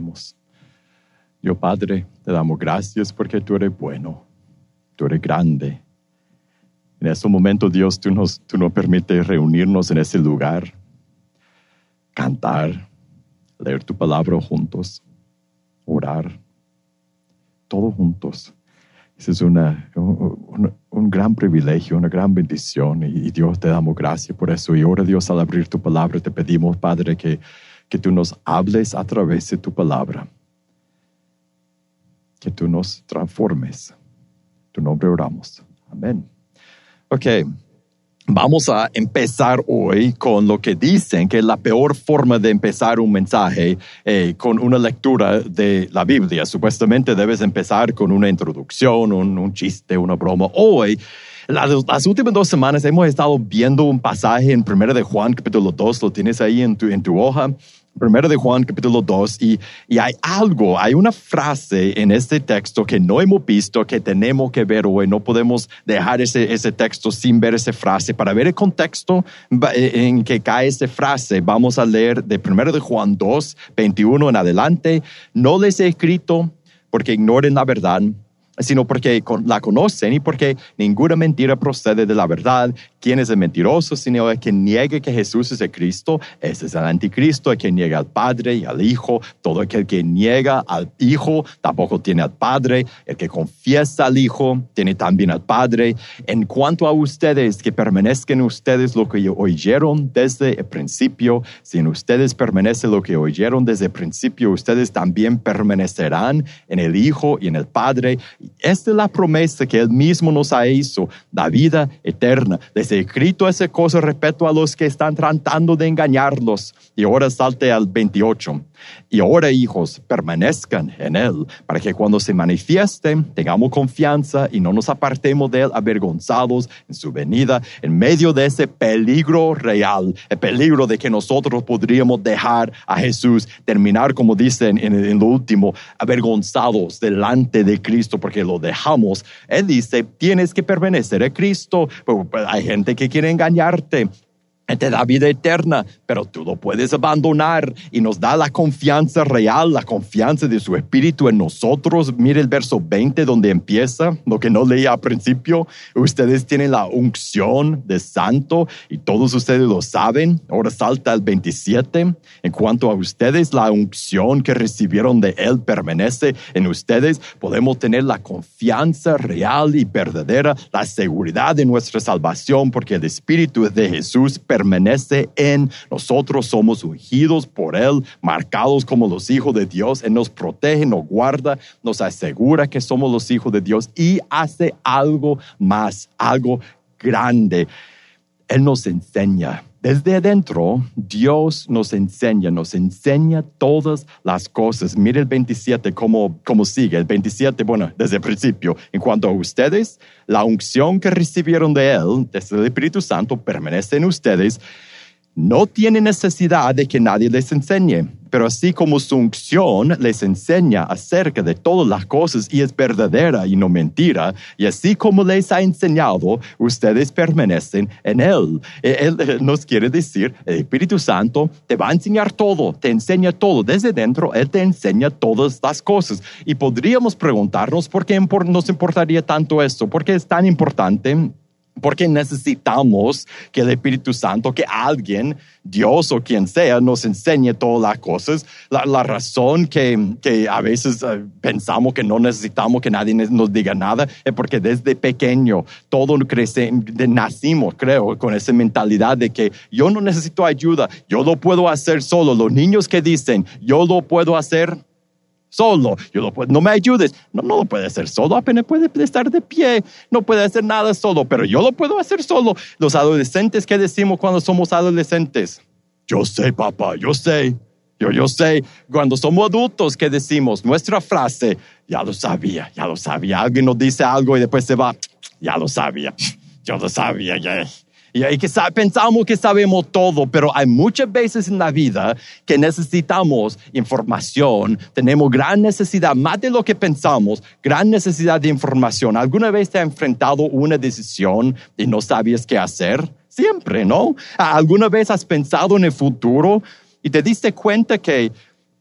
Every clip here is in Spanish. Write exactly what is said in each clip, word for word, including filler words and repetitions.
oremos. Dios Padre, te damos gracias porque tú eres bueno, tú eres grande. En este momento, Dios, tú nos, tú nos permites reunirnos en ese lugar, cantar, leer tu palabra juntos, orar, todos juntos. Ese es una, un, un gran privilegio, una gran bendición, y, y Dios, te damos gracias por eso. Y ahora, Dios, al abrir tu palabra, te pedimos, Padre, que, que tú nos hables a través de tu palabra, que tú nos transformes. En tu nombre oramos. Amén. Ok, vamos a empezar hoy con lo que dicen que es la peor forma de empezar un mensaje, eh, con una lectura de la Biblia. Supuestamente debes empezar con una introducción, un, un chiste, una broma. Hoy, las, las últimas dos semanas hemos estado viendo un pasaje en Primera de Juan, capítulo dos, lo tienes ahí en tu, en tu hoja. Primera de Juan, capítulo dos, y, y hay algo, hay una frase en este texto que no hemos visto, que tenemos que ver hoy. No podemos dejar ese, ese texto sin ver esa frase. Para ver el contexto en que cae esa frase, vamos a leer de Primera de Juan dos, veintiuno en adelante. No les he escrito porque ignoren la verdad, sino porque la conocen y porque ninguna mentira procede de la verdad. ¿Quién es el mentiroso? Sino el que niegue que Jesús es el Cristo. Ese es el anticristo, el que niega al Padre y al Hijo. Todo aquel que niega al Hijo tampoco tiene al Padre. El que confiesa al Hijo tiene también al Padre. En cuanto a ustedes, que permanezcan ustedes lo que oyeron desde el principio. Si en ustedes permanece lo que oyeron desde el principio, ustedes también permanecerán en el Hijo y en el Padre. Esta es la promesa que Él mismo nos ha hecho, la vida eterna. Les he escrito esa cosa respecto a los que están tratando de engañarlos. Y ahora salte al veintiocho. Y ahora, hijos, permanezcan en Él, para que cuando se manifieste, tengamos confianza y no nos apartemos de Él avergonzados en su venida, en medio de ese peligro real, el peligro de que nosotros podríamos dejar a Jesús, terminar, como dicen en, en lo último, avergonzados delante de Cristo, porque lo dejamos. Él dice, tienes que permanecer en Cristo. Pero hay gente que quiere engañarte. Te da vida eterna, pero tú lo puedes abandonar, y nos da la confianza real, la confianza de su Espíritu en nosotros. Mire el verso veinte donde empieza, lo que no leía al principio. Ustedes tienen la unción de santo y todos ustedes lo saben. Ahora salta al veintisiete. En cuanto a ustedes, la unción que recibieron de Él permanece en ustedes. Podemos tener la confianza real y verdadera, la seguridad de nuestra salvación, porque el Espíritu de Jesús permanece en nosotros. Somos ungidos por Él, marcados como los hijos de Dios. Él nos protege, nos guarda, nos asegura que somos los hijos de Dios, y hace algo más, algo grande. Él nos enseña. Desde adentro, Dios nos enseña, nos enseña todas las cosas. Mire el veintisiete, cómo, cómo sigue. El veintisiete, bueno, desde el principio. En cuanto a ustedes, la unción que recibieron de Él, desde el Espíritu Santo, permanece en ustedes. No tienen necesidad de que nadie les enseñe, pero así como su unción les enseña acerca de todas las cosas y es verdadera y no mentira, y así como les ha enseñado, ustedes permanecen en Él. Él, él nos quiere decir, el Espíritu Santo te va a enseñar todo, te enseña todo. Desde dentro, Él te enseña todas las cosas. Y podríamos preguntarnos por qué nos importaría tanto esto, por qué es tan importante. Porque necesitamos que el Espíritu Santo, que alguien, Dios o quien sea, nos enseñe todas las cosas. La, la razón que, que a veces uh, pensamos que no necesitamos que nadie nos diga nada es porque desde pequeño todos crece, de, nacimos, creo, con esa mentalidad de que yo no necesito ayuda, yo lo puedo hacer solo. Los niños que dicen, yo lo puedo hacer solo, yo lo puedo, no me ayudes. No, no lo puede hacer solo, apenas puede estar de pie, no puede hacer nada solo, pero yo lo puedo hacer solo. Los adolescentes, ¿qué decimos cuando somos adolescentes? Yo sé, papá, yo sé, yo, yo sé. Cuando somos adultos, ¿qué decimos? Nuestra frase, ya lo sabía, ya lo sabía. Alguien nos dice algo y después se va, ya lo sabía, yo lo sabía, ya. Y que pensamos que sabemos todo, pero hay muchas veces en la vida que necesitamos información. Tenemos gran necesidad, más de lo que pensamos, gran necesidad de información. ¿Alguna vez te has enfrentado una decisión y no sabías qué hacer? Siempre, ¿no? ¿Alguna vez has pensado en el futuro y te diste cuenta que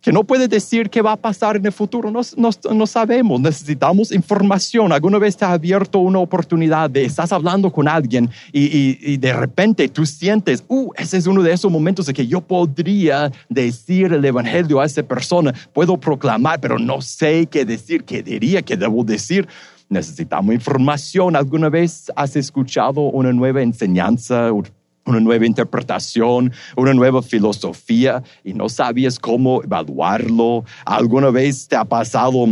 que no puede decir qué va a pasar en el futuro. No, no, no sabemos, necesitamos información. ¿Alguna vez te ha abierto una oportunidad de estás hablando con alguien y, y, y de repente tú sientes, uh, ese es uno de esos momentos en que yo podría decir el evangelio a esa persona, puedo proclamar, pero no sé qué decir, qué diría, qué debo decir? Necesitamos información. ¿Alguna vez has escuchado una nueva enseñanza, una nueva interpretación, una nueva filosofía y no sabías cómo evaluarlo? ¿Alguna vez te ha pasado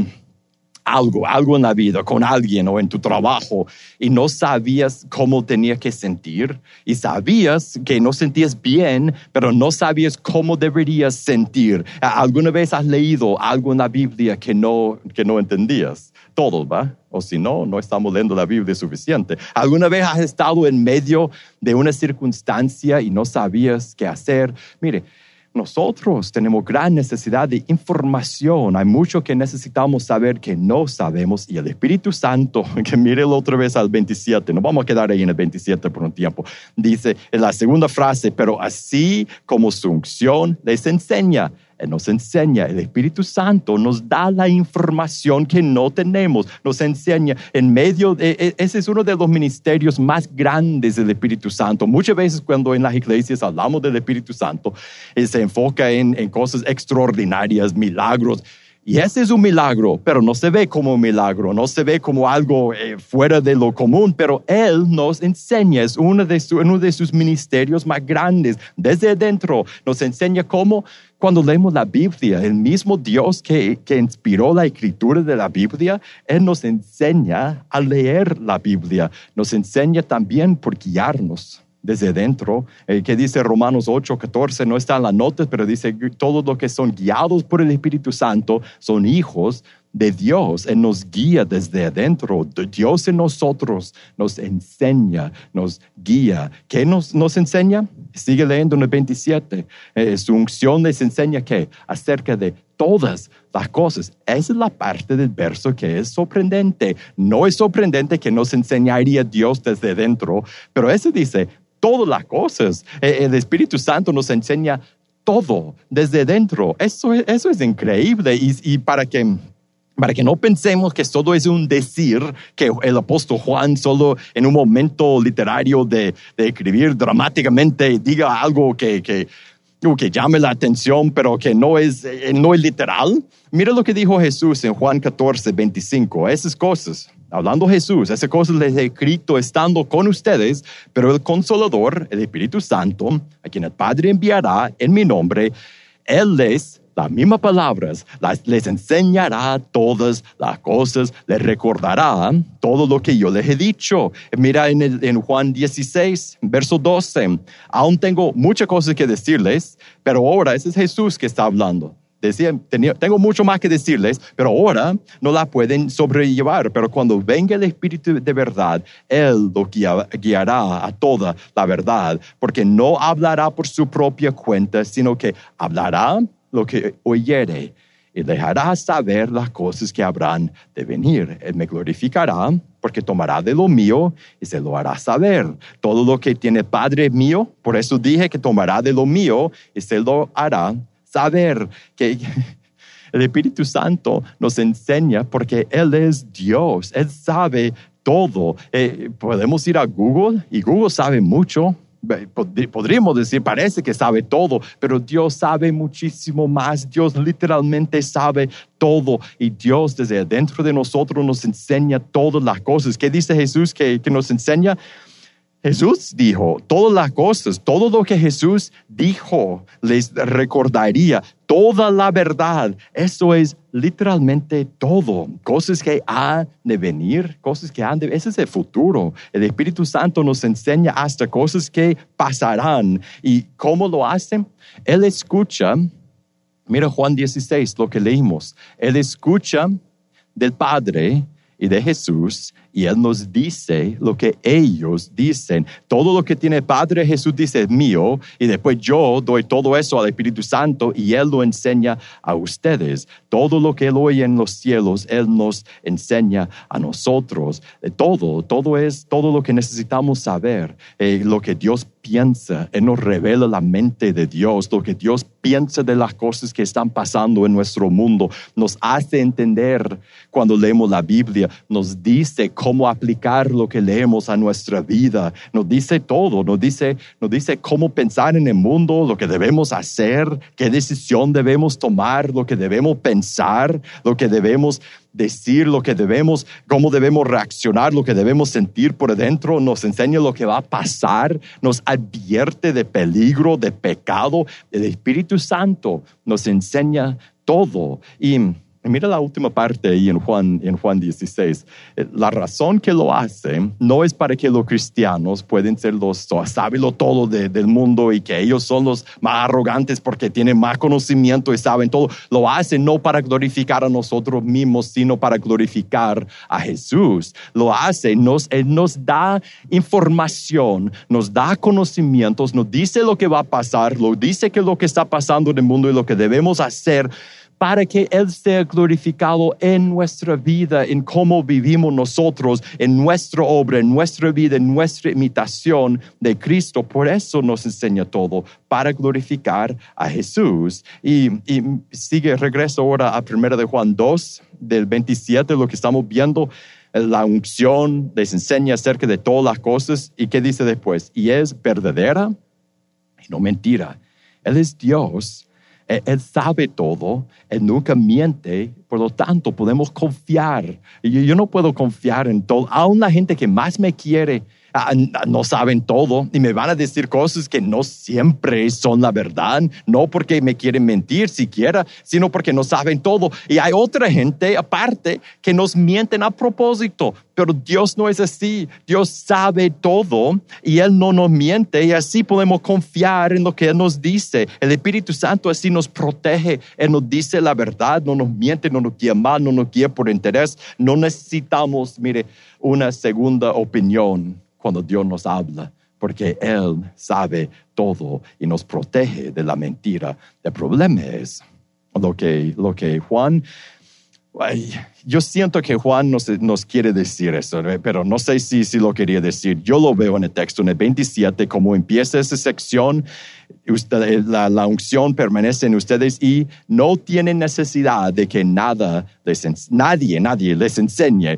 algo, algo en la vida con alguien o en tu trabajo y no sabías cómo tenías que sentir y sabías que no sentías bien, pero no sabías cómo deberías sentir? ¿Alguna vez has leído algo en la Biblia que no, que no entendías? Todos, ¿va? O si no, no estamos leyendo la Biblia suficiente. ¿Alguna vez has estado en medio de una circunstancia y no sabías qué hacer? Mire, nosotros tenemos gran necesidad de información. Hay mucho que necesitamos saber que no sabemos. Y el Espíritu Santo, que mire otra vez al veintisiete, nos vamos a quedar ahí en el veintisiete por un tiempo. Dice en la segunda frase, pero así como su unción les enseña. Él nos enseña, el Espíritu Santo nos da la información que no tenemos, nos enseña en medio de, ese es uno de los ministerios más grandes del Espíritu Santo. Muchas veces cuando en las iglesias hablamos del Espíritu Santo, él se enfoca en, en cosas extraordinarias, milagros. Y ese es un milagro, pero no se ve como un milagro, no se ve como algo eh, fuera de lo común, pero Él nos enseña, es uno de, su, uno de sus ministerios más grandes. Desde adentro nos enseña cómo, cuando leemos la Biblia, el mismo Dios que, que inspiró la escritura de la Biblia, Él nos enseña a leer la Biblia, nos enseña también por guiarnos desde dentro, eh, que dice Romanos ocho, catorce, no está en las notas, pero dice todos los que son guiados por el Espíritu Santo son hijos de Dios. Él nos guía desde adentro. Dios en nosotros nos enseña, nos guía. ¿Qué nos, nos enseña? Sigue leyendo en el veintisiete. Eh, su unción les enseña ¿qué? Acerca de todas las cosas. Esa es la parte del verso que es sorprendente. No es sorprendente que nos enseñaría Dios desde dentro, pero eso dice todas las cosas. El Espíritu Santo nos enseña todo desde dentro. Eso es, eso es increíble. Y, y para que, para que no pensemos que solo es un decir, que el apóstol Juan solo en un momento literario de, de escribir dramáticamente diga algo que, que, que llame la atención, pero que no es, no es literal. Mira lo que dijo Jesús en Juan catorce, veinticinco. Esas cosas, hablando Jesús, esas cosas les he escrito estando con ustedes, pero el Consolador, el Espíritu Santo, a quien el Padre enviará en mi nombre, Él les, las mismas palabras, las, les enseñará todas las cosas, les recordará todo lo que yo les he dicho. Mira en, el, en Juan dieciséis, verso doce, aún tengo muchas cosas que decirles, pero ahora ese es Jesús que está hablando. Decía, tenía, tengo mucho más que decirles, pero ahora no la pueden sobrellevar. Pero cuando venga el Espíritu de verdad, Él lo guia, guiará a toda la verdad, porque no hablará por su propia cuenta, sino que hablará lo que oyere y dejará saber las cosas que habrán de venir. Él me glorificará porque tomará de lo mío y se lo hará saber. Todo lo que tiene Padre mío, por eso dije que tomará de lo mío y se lo hará saber. Que el Espíritu Santo nos enseña porque Él es Dios. Él sabe todo. Eh, podemos ir a Google y Google sabe mucho. Podríamos decir, parece que sabe todo, pero Dios sabe muchísimo más. Dios literalmente sabe todo y Dios desde adentro de nosotros nos enseña todas las cosas. ¿Qué dice Jesús que, que nos enseña? Jesús dijo todas las cosas, todo lo que Jesús dijo les recordaría, toda la verdad. Eso es literalmente todo. Cosas que han de venir, cosas que han de... Ese es el futuro. El Espíritu Santo nos enseña hasta cosas que pasarán. ¿Y cómo lo hacen? Él escucha, mira Juan dieciséis, lo que leímos. Él escucha del Padre y de Jesús y Él nos dice lo que ellos dicen. Todo lo que tiene el Padre, Jesús dice, es mío, y después yo doy todo eso al Espíritu Santo y Él lo enseña a ustedes. Todo lo que Él oye en los cielos, Él nos enseña a nosotros. Todo, todo es todo lo que necesitamos saber, eh, lo que Dios piensa. Él nos revela la mente de Dios, lo que Dios piensa de las cosas que están pasando en nuestro mundo. Nos hace entender cuando leemos la Biblia, nos dice cómo aplicar lo que leemos a nuestra vida, nos dice todo, nos dice, nos dice cómo pensar en el mundo, lo que debemos hacer, qué decisión debemos tomar, lo que debemos pensar, lo que debemos decir, lo que debemos, cómo debemos reaccionar, lo que debemos sentir por dentro, nos enseña lo que va a pasar, nos advierte de peligro, de pecado. El Espíritu Santo nos enseña todo. Y mira la última parte ahí en Juan, en Juan dieciséis. La razón que lo hace no es para que los cristianos pueden ser los sabios todo de, del mundo y que ellos son los más arrogantes porque tienen más conocimiento y saben todo. Lo hace no para glorificar a nosotros mismos, sino para glorificar a Jesús. Lo hace, nos, Él nos da información, nos da conocimientos, nos dice lo que va a pasar, nos dice que lo que está pasando en el mundo y lo que debemos hacer para que Él sea glorificado en nuestra vida, en cómo vivimos nosotros, en nuestra obra, en nuestra vida, en nuestra imitación de Cristo. Por eso nos enseña todo, para glorificar a Jesús. Y, y sigue, regreso ahora a primera de Juan dos, del veintisiete, lo que estamos viendo. La unción les enseña acerca de todas las cosas. ¿Y qué dice después? Y es verdadera y no mentira. Él es Dios. Él sabe todo, Él nunca miente, por lo tanto podemos confiar. Yo, yo no puedo confiar en todo. Aún la gente que más me quiere no saben todo y me van a decir cosas que no siempre son la verdad, no porque me quieren mentir siquiera, sino porque no saben todo. Y hay otra gente aparte que nos mienten a propósito, pero Dios no es así. Dios sabe todo y Él no nos miente, y así podemos confiar en lo que Él nos dice. El Espíritu Santo así nos protege. Él nos dice la verdad, no nos miente, no nos guía mal, no nos guía por interés. No necesitamos, mire, una segunda opinión cuando Dios nos habla, porque Él sabe todo y nos protege de la mentira. El problema es lo que, lo que Juan, ay, yo siento que Juan nos, nos quiere decir eso, pero no sé si, si lo quería decir. Yo lo veo en el texto, en el veintisiete, como empieza esa sección. Usted, la, la unción permanece en ustedes y no tienen necesidad de que nada les, nadie, nadie les enseñe.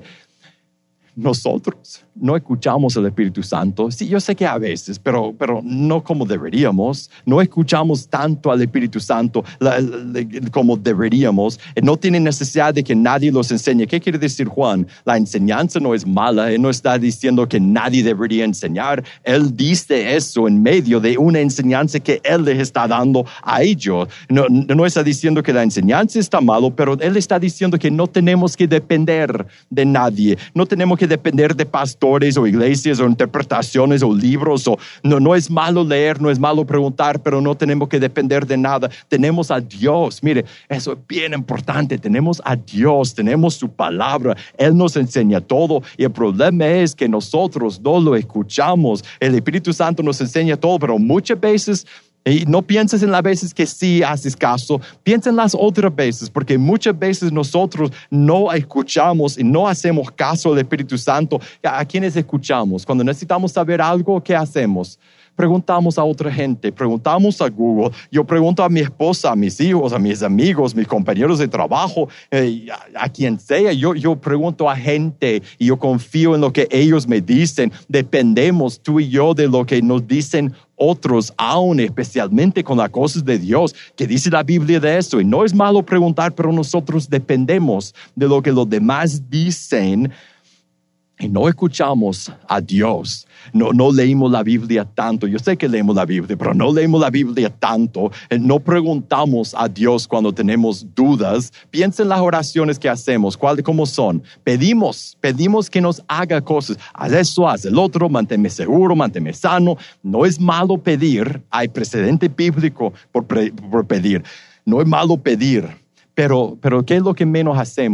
Nosotros no escuchamos al Espíritu Santo. Sí, yo sé que a veces, pero, pero no como deberíamos. No escuchamos tanto al Espíritu Santo la, la, como deberíamos. No tiene necesidad de que nadie los enseñe. ¿Qué quiere decir Juan? La enseñanza no es mala. Él no está diciendo que nadie debería enseñar. Él dice eso en medio de una enseñanza que Él les está dando a ellos. No, no está diciendo que la enseñanza está malo, pero Él está diciendo que no tenemos que depender de nadie. No tenemos que depender de pastores o iglesias o interpretaciones o libros. O, no, no es malo leer, no es malo preguntar, pero no tenemos que depender de nada. Tenemos a Dios. Mire, eso es bien importante. Tenemos a Dios, tenemos su palabra. Él nos enseña todo y el problema es que nosotros no lo escuchamos. El Espíritu Santo nos enseña todo, pero muchas veces, y no pienses en las veces que sí haces caso, piensa en las otras veces, porque muchas veces nosotros no escuchamos y no hacemos caso al Espíritu Santo. ¿A quiénes escuchamos? Cuando necesitamos saber algo, ¿qué hacemos? Preguntamos a otra gente, preguntamos a Google. Yo pregunto a mi esposa, a mis hijos, a mis amigos, mis compañeros de trabajo, eh, a, a quien sea. Yo, yo pregunto a gente y yo confío en lo que ellos me dicen. Dependemos tú y yo de lo que nos dicen otros, aún especialmente con las cosas de Dios. ¿Qué dice la Biblia de eso? Y no es malo preguntar, pero nosotros dependemos de lo que los demás dicen. Y no escuchamos a Dios. No, no leímos la Biblia tanto. Yo sé que leemos la Biblia, pero no leemos la Biblia tanto. No preguntamos a Dios cuando tenemos dudas. Piensa en las oraciones que hacemos. ¿Cuál, cómo son? Pedimos, pedimos que nos haga cosas. Haz eso, haz el otro, manténme seguro, manténme sano. No es malo pedir. Hay precedente bíblico por, pre, por pedir. No es malo pedir. Pero, pero ¿qué es lo que menos hacemos?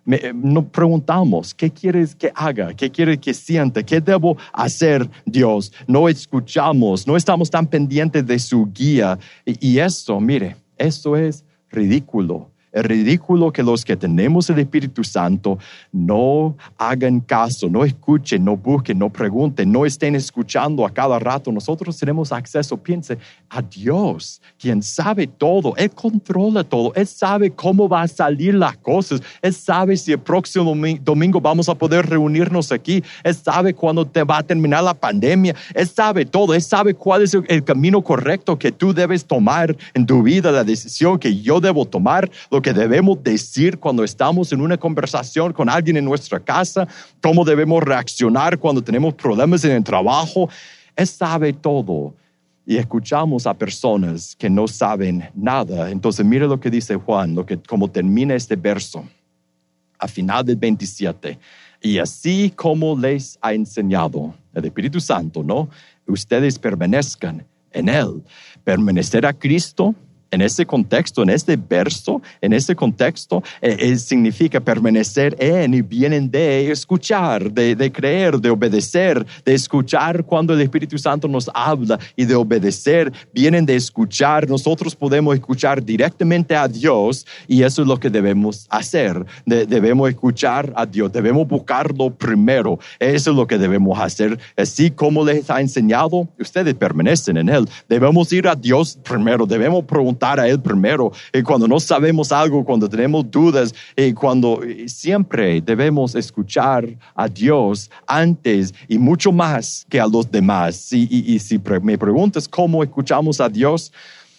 Me, nos preguntamos, ¿qué quieres que haga? ¿Qué quieres que sienta? ¿Qué debo hacer, Dios? No escuchamos, no estamos tan pendientes de su guía. Y, y eso, mire, eso es ridículo. Es ridículo que los que tenemos el Espíritu Santo no hagan caso, no escuchen, no busquen, no pregunten, no estén escuchando a cada rato. Nosotros tenemos acceso, piense, a Dios, quien sabe todo. Él controla todo. Él sabe cómo va a salir las cosas. Él sabe si el próximo domingo vamos a poder reunirnos aquí. Él sabe cuándo te va a terminar la pandemia. Él sabe todo. Él sabe cuál es el camino correcto que tú debes tomar en tu vida, la decisión que yo debo tomar, lo que debemos decir cuando estamos en una conversación con alguien en nuestra casa, cómo debemos reaccionar cuando tenemos problemas en el trabajo. Él sabe todo. Y escuchamos a personas que no saben nada. Entonces, mira lo que dice Juan, lo que, como termina este verso, a final del veintisiete. Y así como les ha enseñado el Espíritu Santo, ¿no? Ustedes permanezcan en Él. Permanecer a Cristo, en ese contexto, en este verso, en ese contexto, eh, eh, significa permanecer en y vienen de escuchar, de, de creer, de obedecer, de escuchar cuando el Espíritu Santo nos habla y de obedecer, vienen de escuchar. Nosotros podemos escuchar directamente a Dios y eso es lo que debemos hacer. De, debemos escuchar a Dios, debemos buscarlo primero. Eso es lo que debemos hacer. Así como les ha enseñado, ustedes permanecen en Él. Debemos ir a Dios primero, debemos preguntar a Él primero, y cuando no sabemos algo, cuando tenemos dudas, y cuando siempre debemos escuchar a Dios antes y mucho más que a los demás. Y, y, y si pre- me preguntas cómo escuchamos a Dios,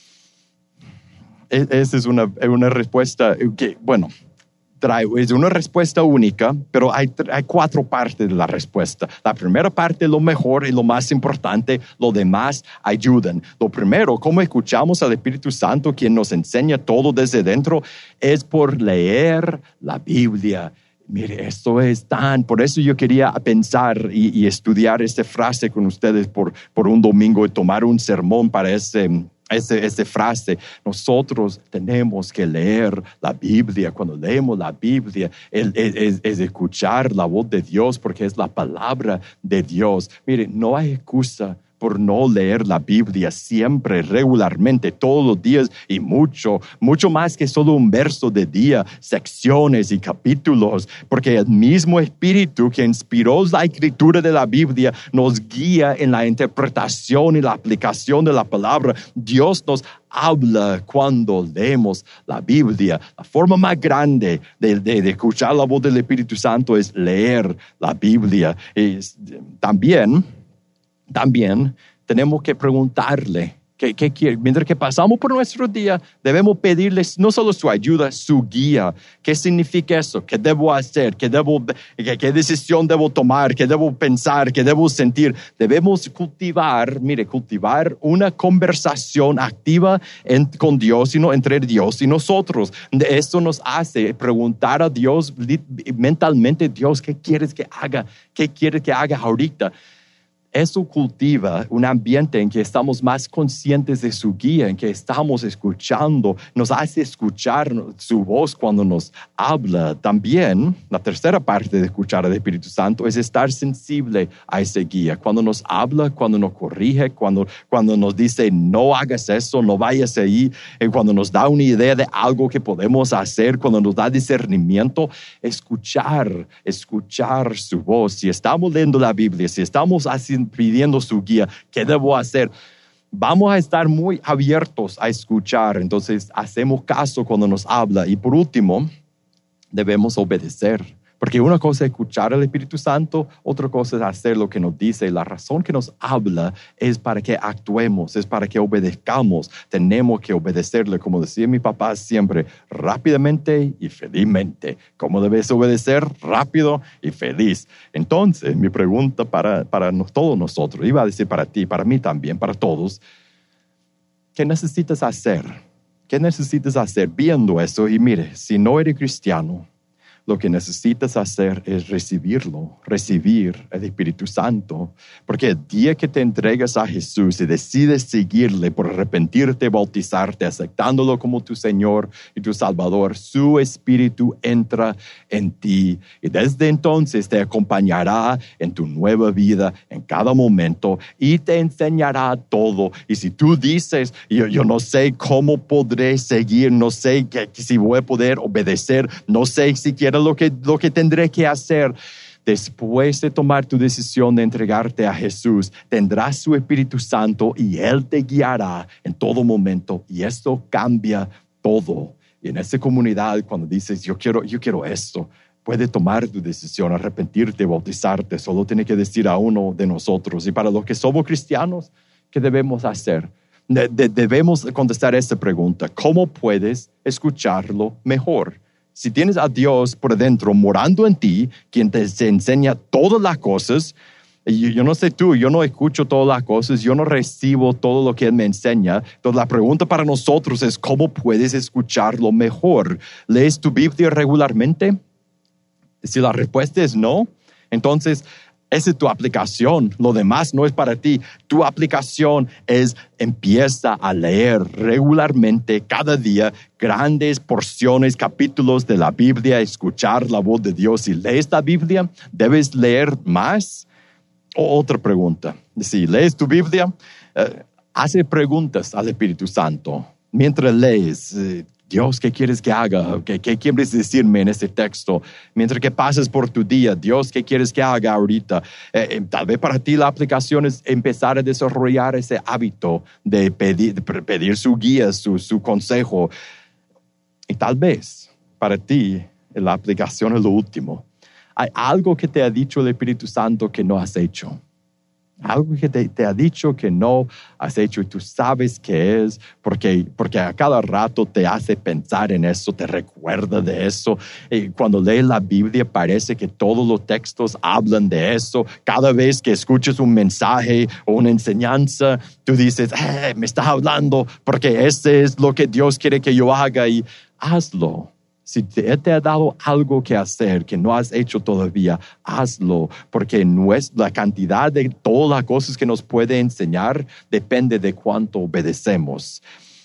es, esa es una, una respuesta que, bueno, trae, es una respuesta única, pero hay, hay cuatro partes de la respuesta. La primera parte es lo mejor y lo más importante, lo demás ayudan. Lo primero, cómo escuchamos al Espíritu Santo, quien nos enseña todo desde dentro, es por leer la Biblia. Mire, esto es tan, por eso yo quería pensar y, y estudiar esta frase con ustedes por, por un domingo y tomar un sermón para ese Esa, esa frase. Nosotros tenemos que leer la Biblia. Cuando leemos la Biblia es, es, es escuchar la voz de Dios, porque es la palabra de Dios. Mire, no hay excusa por no leer la Biblia siempre, regularmente, todos los días y mucho, mucho más que solo un verso de día, secciones y capítulos, porque el mismo Espíritu que inspiró la escritura de la Biblia nos guía en la interpretación y la aplicación de la palabra. Dios nos habla cuando leemos la Biblia. La forma más grande de, de, de escuchar la voz del Espíritu Santo es leer la Biblia. Y también También tenemos que preguntarle qué, qué quiere. Mientras que pasamos por nuestro día, debemos pedirles no solo su ayuda, su guía. ¿Qué significa eso? ¿Qué debo hacer? ¿Qué, debo, qué, qué decisión debo tomar? ¿Qué debo pensar? ¿Qué debo sentir? Debemos cultivar, mire, cultivar una conversación activa en, con Dios, y no entre Dios y nosotros. Esto nos hace preguntar a Dios mentalmente, Dios, ¿qué quieres que haga? ¿Qué quieres que haga ahorita? Eso cultiva un ambiente en que estamos más conscientes de su guía, en que estamos escuchando, nos hace escuchar su voz cuando nos habla. También, la tercera parte de escuchar al Espíritu Santo es estar sensible a ese guía. Cuando nos habla, cuando nos corrige, cuando, cuando nos dice no hagas eso, no vayas ahí, cuando nos da una idea de algo que podemos hacer, cuando nos da discernimiento, escuchar, escuchar su voz. Si estamos leyendo la Biblia, si estamos haciendo pidiendo su guía, ¿qué debo hacer? Vamos a estar muy abiertos a escuchar, entonces hacemos caso cuando nos habla. Y por último, debemos obedecer, porque una cosa es escuchar al Espíritu Santo, otra cosa es hacer lo que nos dice. La razón que nos habla es para que actuemos, es para que obedezcamos. Tenemos que obedecerle, como decía mi papá siempre, rápidamente y felizmente. ¿Cómo debes obedecer? Rápido y feliz. Entonces, mi pregunta para, para todos nosotros, iba a decir para ti, para mí también, para todos, ¿qué necesitas hacer? ¿Qué necesitas hacer viendo eso? Y mire, si no eres cristiano, Lo que necesitas hacer es recibirlo, recibir el Espíritu Santo. Porque el día que te entregas a Jesús y decides seguirle por arrepentirte, bautizarte, aceptándolo como tu Señor y tu Salvador, su Espíritu entra en ti. Y desde entonces te acompañará en tu nueva vida, en cada momento, y te enseñará todo. Y si tú dices, yo, yo no sé cómo podré seguir, no sé que, que si voy a poder obedecer, no sé siquiera lo que, lo que tendré que hacer. Después de tomar tu decisión de entregarte a Jesús, tendrás su Espíritu Santo y Él te guiará en todo momento. Y esto cambia todo. Y en esta comunidad, cuando dices, yo quiero, yo quiero esto, puedes tomar tu decisión, arrepentirte, bautizarte. Solo tiene que decir a uno de nosotros. Y para los que somos cristianos, ¿qué debemos hacer? De, de, debemos contestar esta pregunta. ¿Cómo puedes escucharlo mejor? Si tienes a Dios por dentro morando en ti, quien te enseña todas las cosas, yo, yo no sé tú, yo no escucho todas las cosas, yo no recibo todo lo que Él me enseña. Entonces la pregunta para nosotros es, ¿cómo puedes escucharlo mejor? ¿Lees tu Biblia regularmente? Si la respuesta es no, entonces esa es tu aplicación. Lo demás no es para ti. Tu aplicación es empieza a leer regularmente cada día grandes porciones, capítulos de la Biblia, escuchar la voz de Dios. Si lees la Biblia, ¿debes leer más? O otra pregunta. Si lees tu Biblia, eh, hace preguntas al Espíritu Santo. Mientras lees, eh, Dios, ¿qué quieres que haga? ¿Qué, ¿Qué quieres decirme en este texto? Mientras que pasas por tu día, Dios, ¿qué quieres que haga ahorita? Eh, eh, tal vez para ti la aplicación es empezar a desarrollar ese hábito de pedir, de pedir su guía, su, su consejo. Y tal vez para ti la aplicación es lo último. Hay algo que te ha dicho el Espíritu Santo que no has hecho. Algo que te, te ha dicho que no has hecho y tú sabes qué es, porque, porque a cada rato te hace pensar en eso, te recuerda de eso. Y cuando lees la Biblia parece que todos los textos hablan de eso. Cada vez que escuchas un mensaje o una enseñanza, tú dices, eh, me estás hablando porque ese es lo que Dios quiere que yo haga y hazlo. Si te, te ha dado algo que hacer que no has hecho todavía, hazlo, porque no es la cantidad de todas las cosas que nos puede enseñar depende de cuánto obedecemos.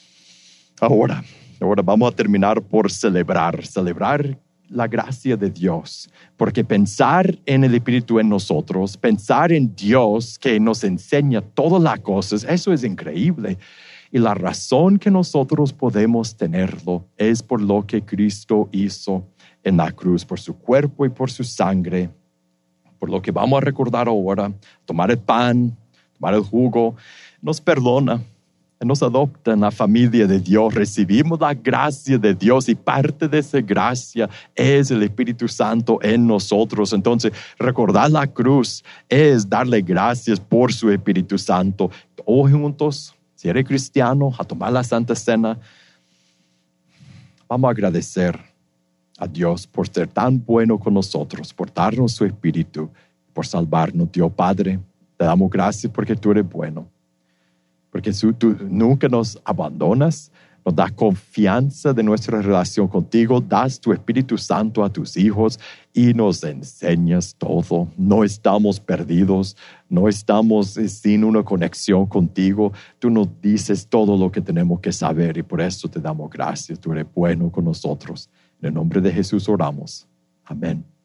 Ahora, ahora vamos a terminar por celebrar, celebrar la gracia de Dios, porque pensar en el Espíritu en nosotros, pensar en Dios que nos enseña todas las cosas, eso es increíble. Y la razón que nosotros podemos tenerlo es por lo que Cristo hizo en la cruz, por su cuerpo y por su sangre, por lo que vamos a recordar ahora, tomar el pan, tomar el jugo, nos perdona, nos adopta en la familia de Dios, recibimos la gracia de Dios y parte de esa gracia es el Espíritu Santo en nosotros. Entonces, recordar la cruz es darle gracias por su Espíritu Santo. Hoy juntos, si eres cristiano, a tomar la Santa Cena, vamos a agradecer a Dios por ser tan bueno con nosotros, por darnos su Espíritu, por salvarnos. Dios Padre, te damos gracias porque tú eres bueno, porque tú nunca nos abandonas, nos das confianza de nuestra relación contigo, das tu Espíritu Santo a tus hijos y nos enseñas todo. No estamos perdidos, no estamos sin una conexión contigo. Tú nos dices todo lo que tenemos que saber y por eso te damos gracias. Tú eres bueno con nosotros. En el nombre de Jesús oramos. Amén.